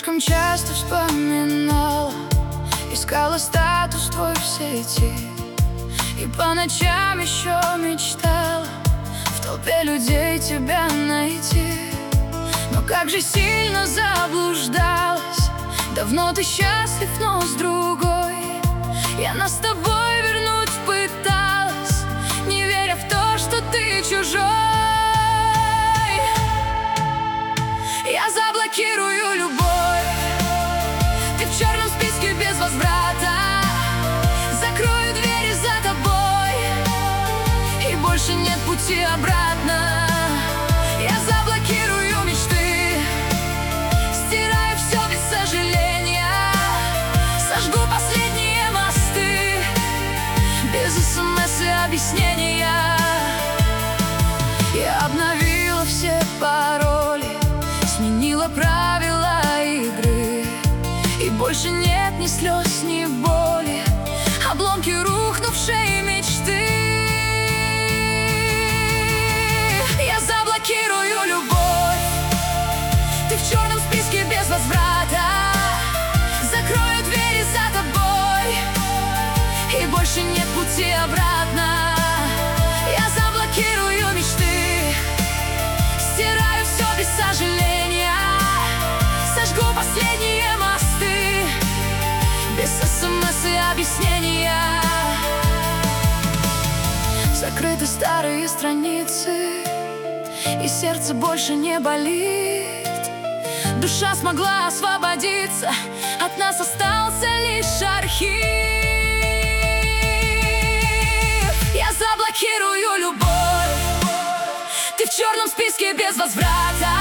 слишком часто вспоминала, искала статус твой в сети, и по ночам еще мечтала в толпе людей тебя найти. Но как же сильно заблуждалась, давно ты счастлив, но с другой. Я нас с тобой вернуть пыталась, не веря в то, что ты чужой. Я заблокирую любовь, ты в черном списке без возврата. Закрою двери за тобой, и больше нет пути обратно. Я заблокирую мечты, стираю все без сожаления, сожгу последние мосты, без СМС и объяснения. Я обновила все пароли, сменила правила игры, и больше нет ни слез, ни боли, обломки рухнувшей мечты. Я заблокирую любовь, ты в черном списке без возврата. Закрою двери за тобой, и больше нет пути обратно. Я заблокирую мечты, стираю все без сожаления, сожгу последние мосты, без СМС и объяснения. Закрыты старые страницы, и сердце больше не болит. Душа смогла освободиться, от нас остался лишь архив. Я заблокирую любовь, ты в черном списке без возврата.